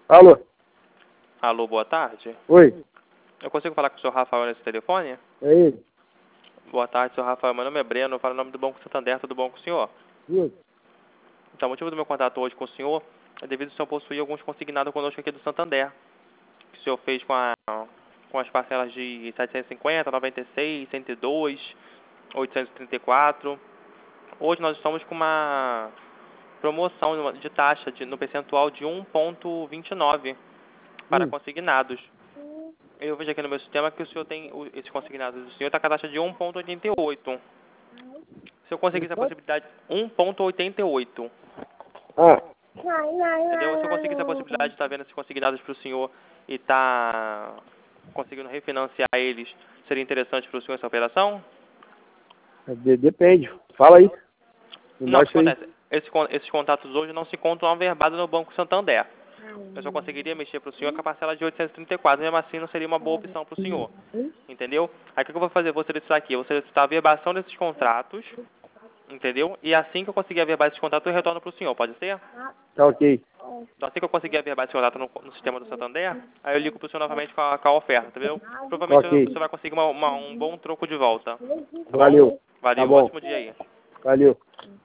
Alô? Alô, boa tarde. Oi? Eu consigo falar com o senhor Rafael nesse telefone? É ele? Boa tarde, senhor Rafael. Meu nome é Breno, eu falo em nome do Banco Santander, tudo bom com o senhor? Oi? Então, o motivo do meu contato hoje com o senhor é devido ao senhor possuir alguns consignados conosco aqui do Santander, que o senhor fez com as parcelas de 750, 96, 102, 834. Hoje nós estamos com uma promoção de taxa no percentual de 1,29 para consignados. Eu vejo aqui no meu sistema que o senhor tem esses consignados do senhor está com a taxa de 1,88. Se eu conseguisse a possibilidade 1,88. Ah, Entendeu? Se eu conseguisse a possibilidade de estar vendo esses consignados para o senhor e estar conseguindo refinanciar eles, seria interessante para o senhor essa operação? depende. Fala aí. Me Não, o que mostra aí. acontece? Esses contatos hoje não se encontram averbados no Banco Santander. Eu só conseguiria mexer para o senhor com a parcela de 834, mesmo assim não seria uma boa opção para o senhor. Entendeu? Aí o que eu vou fazer? Eu vou solicitar aqui, eu vou solicitar a averbação desses contratos, entendeu? E assim que eu conseguir averbar esses contratos, eu retorno para o senhor, pode ser? Tá ok. Então, assim que eu conseguir averbar esse contrato no sistema do Santander, aí eu ligo para o senhor novamente com a oferta, entendeu? Provavelmente Ok. você vai conseguir um bom troco de volta, tá bom? Valeu. Tá Valeu, bom. ótimo dia aí. Valeu.